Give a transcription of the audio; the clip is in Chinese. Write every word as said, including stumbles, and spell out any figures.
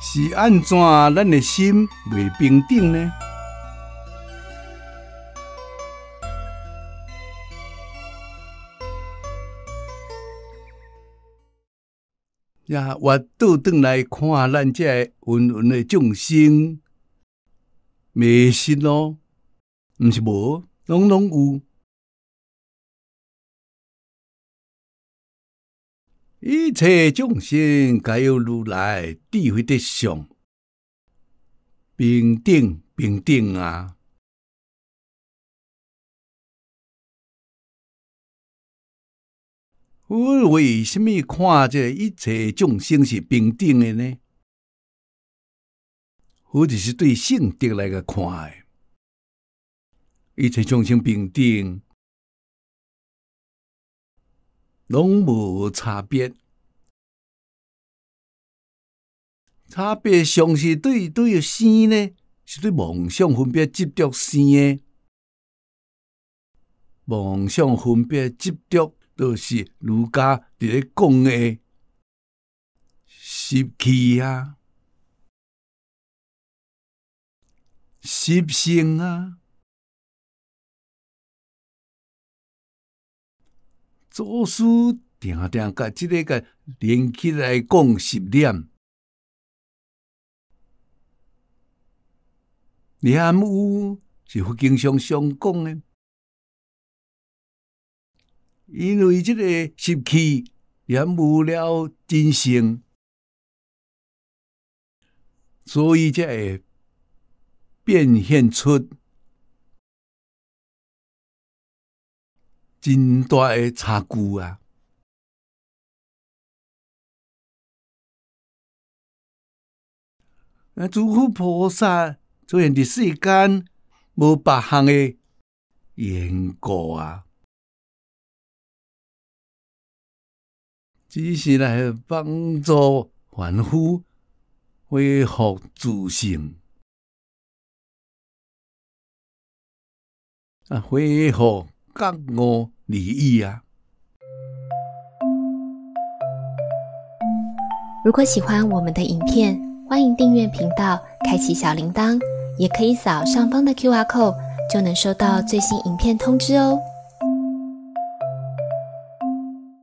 是安怎咱的心袂平等呢？也我倒转来看咱这芸芸的众生，迷失咯，毋是无，拢拢有。一切众生皆有如来智慧德相，平等平等啊！我为什么看这一切众生是平等的呢？我就是对性德来个看的，一切众生平等，拢无差别。差别上是对对生呢，是对妄想分别执着生的。妄想分别执着，就是儒家伫咧讲的习气啊、习性啊。祖师定定甲即个甲连起来讲十念。念有是佛经上常讲的，因为即个习气念有了真性，所以才会变现出真大的差距啊！啊，诸佛菩萨出现伫世间，无别项的缘故啊，只是来帮助凡夫恢复自性，啊，恢复觉悟利益啊。 如果喜欢我们的影片，欢迎订阅频道，开启小铃铛，也可以扫上方的 Q R code， 就能收到最新影片通知哦。